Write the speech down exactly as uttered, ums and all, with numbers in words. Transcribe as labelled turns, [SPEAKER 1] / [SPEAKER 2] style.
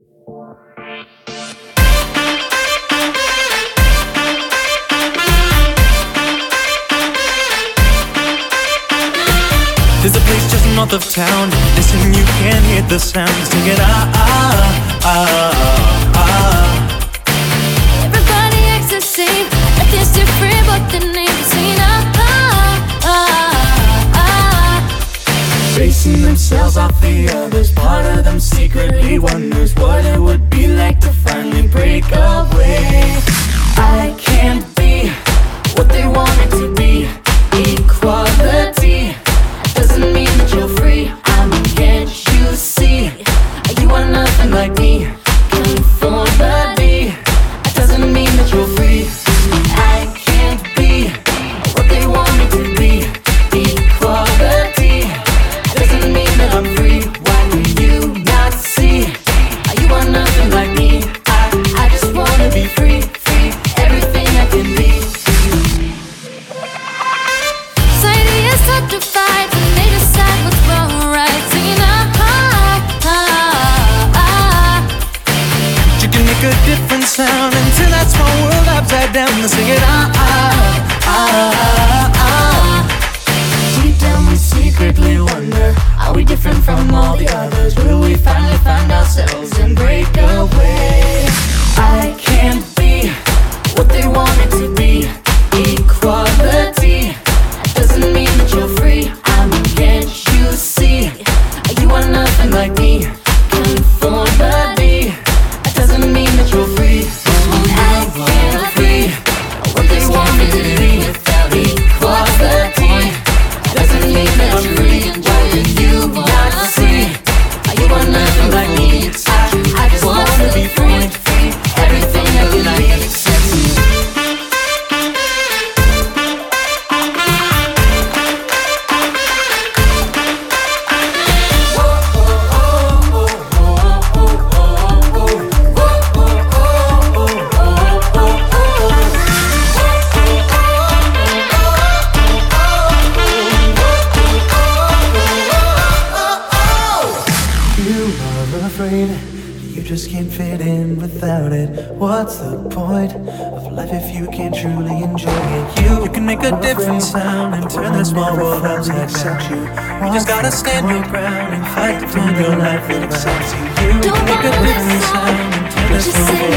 [SPEAKER 1] There's a place just north of town. Listen, you can hear the sound. Sing it ah ah ah ah.
[SPEAKER 2] Everybody acts the same. Nothing's different but the name. Singing ah ah ah ah.
[SPEAKER 1] Basing themselves off the others. Part of them secretly wonders what it would be like to finally break away. I can't be what they want me to be. Equality doesn't mean that you're free. I mean, can't you see? You are nothing like me. Conformity doesn't mean that you're free. I can't be what they want me to be. Equality doesn't mean that I'm free. Why do you not see? You are nothing like me. I, I just wanna be free, free, everything I can be.
[SPEAKER 2] Society is so divided.
[SPEAKER 1] A different sound into that small world upside down. Let's sing it ah ah ah ah. Deep down we secretly wonder, are we different from all the others? Will we finally find ourselves and break away? I can't be what they want me to be. Equality doesn't mean that you're free. I mean, can't you see? You are nothing like me. Conformity doesn't mean that you're free. I can't be what they want me to be. Equality doesn't mean that you're free. Why do you not see? You are nothing like me. I, I just wanna be free, free, everything I can be. You just can't fit in without it. What's the point of life if you can't truly enjoy it? You, you can make a different sound and turn this small world upside down. You, you just gotta stand your ground and fight to find your life that accepts you. You can make a different sound and turn this small world